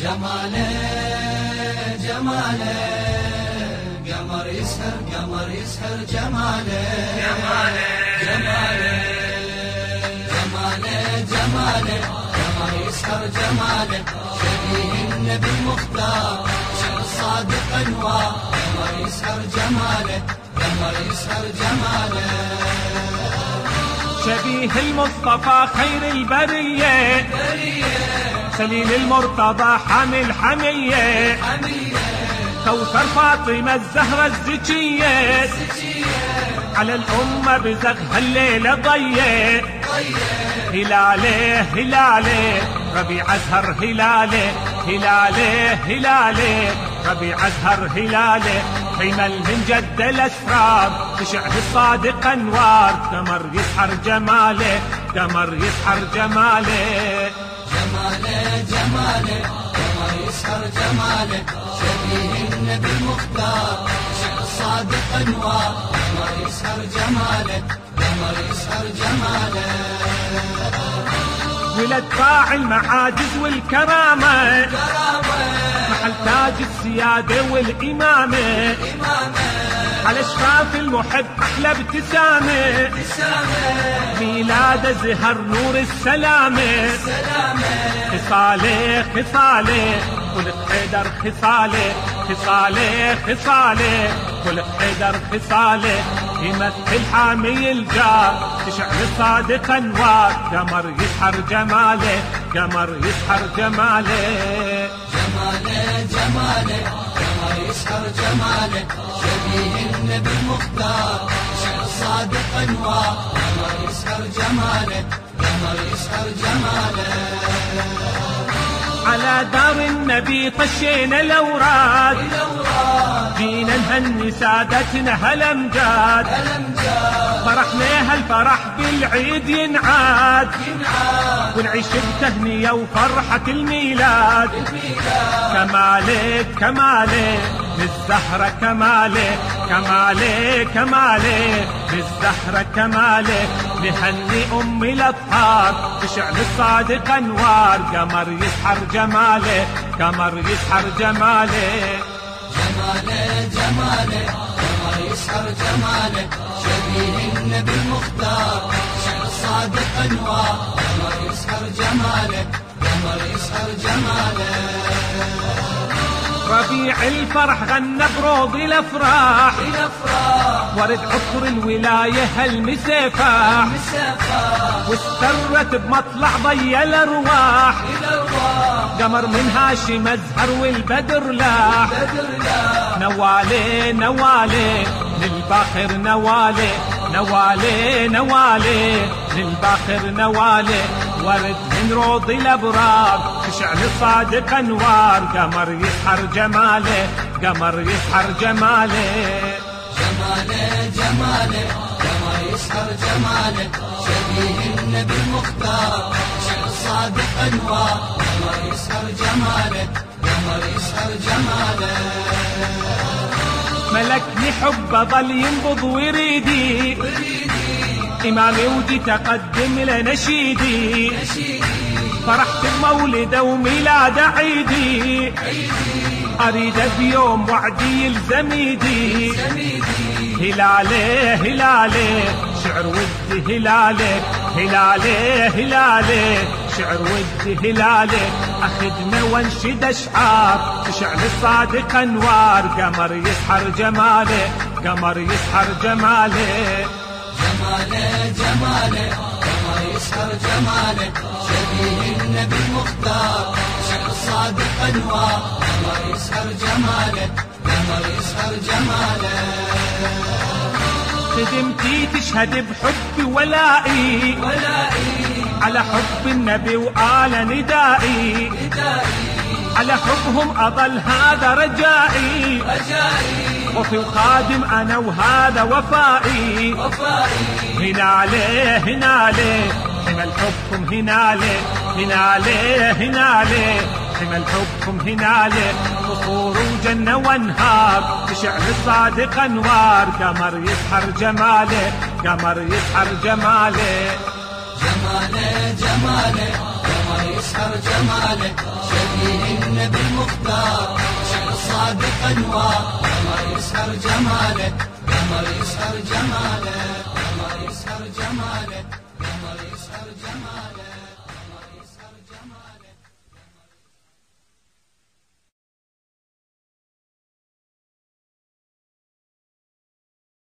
جماله جماله قمر يسهر قمر يسهر جماله جماله جماله جماله جماله قمر يسهر جماله شبيه النبي المختار شمس صادق انوار قمر يسهر جماله قمر يسهر جماله شبيه المصطفى خير البرية سليل المرتضى حامل حمية كوثر فاطمة الزهرة الزكية على الأمة بزغها الليلة ضية هلاله هلاله ربيع أزهر هلاله هلاله هلاله ربيع أزهر هلاله حمل من جد الأسرار بشعر الصادق أنوار قمر يسحر جماله قمر يسحر جماله جماله جماله قمر يسهر جماله شبيه النبي المختار شعر صادق انوار قمر يسهر جماله قمر يسهر جماله ولد فاعل المعاجز والكرامة محل تاج السيادة والإمامة على شفاف المحب أحلى ابتسامة ميلاده زهر نور السلامة خصاله خصاله خلق حيدر خصاله خصاله خصاله خلق حيدر خصاله يمثل حامي الجار تشعل صادق انوار قمر يسحر جماله قمر يسحر جماله جماله جماله قمر يسهر جماله شبيه النبي المختار شعر صادق انوار قمر يسهر جماله قمر يسهر جماله على دار النبي طشينا الأوراد جينا نهني سادتنا هالأمجاد فرحنا هالفرح بالعيد ينعاد ونعيش بتهنية وفرحة الميلاد كمالك كمالك للزهرة كمالك كمالك كمالك للزهرة كمالك نهني أم الأطهار بشعل الصادق أنوار قمر يسحر جماله قمر يسحر جماله جماله جماله قمر يسهر جماله شبيه النبي المختار شعر صادق انوار قمر يسهر جماله قمر يسهر جماله ربيع الفرح غنى بروض الافراح ورد عطر الولايه هالمسافح واسترت بمطلع ضي الارواح قمر من هاشم ازهر والبدر لاح نوالي نوالي للباخر نوالي نوالي نوالي للباخر نوالي ورد من روض الابرار تشعل صادق انوار قمر يسحر جماله قمر يسحر جماله جماله جماله قمر يسهر جماله شبيه النبي المختار شعر صادق انوار قمر يسهر جماله قمر يسهر جماله ملكني حب ظل ينبض وريدي إمامي ودي تقدم لنشيدي فرحت بمولده وميلاد عيدي أريد بيوم وعدي يلزم يدي هلاله هلاله شعر ودي هلاله هلاله هلاله شعر ودي هلاله أخدنا وانشد أشعار تشعل الصادق أنوار قمر يسحر جماله قمر يسحر جماله جماله جماله قمر يسهر جماله شبيه النبي المختار شعر صادق انوار قمر يسهر جماله قمر يسهر جماله خدمتي تشهد بحبي ولائي على حب النبي وآل ندائي على حبهم أظل هذا رجائي وفي الخادم أنا وهذا وفائي هنالي هنالي حمل حبكم هنالي هنالي هنالي حمل حبكم هنالي قصور وجنة وانهار بشعر الصادق انوار قمر يسحر جماله قمر يسحر جماله جماله جماله قمر يسهر جماله شبيه النبي المختار شمس الصادق انوار قمر يسهر جماله قمر يسهر جماله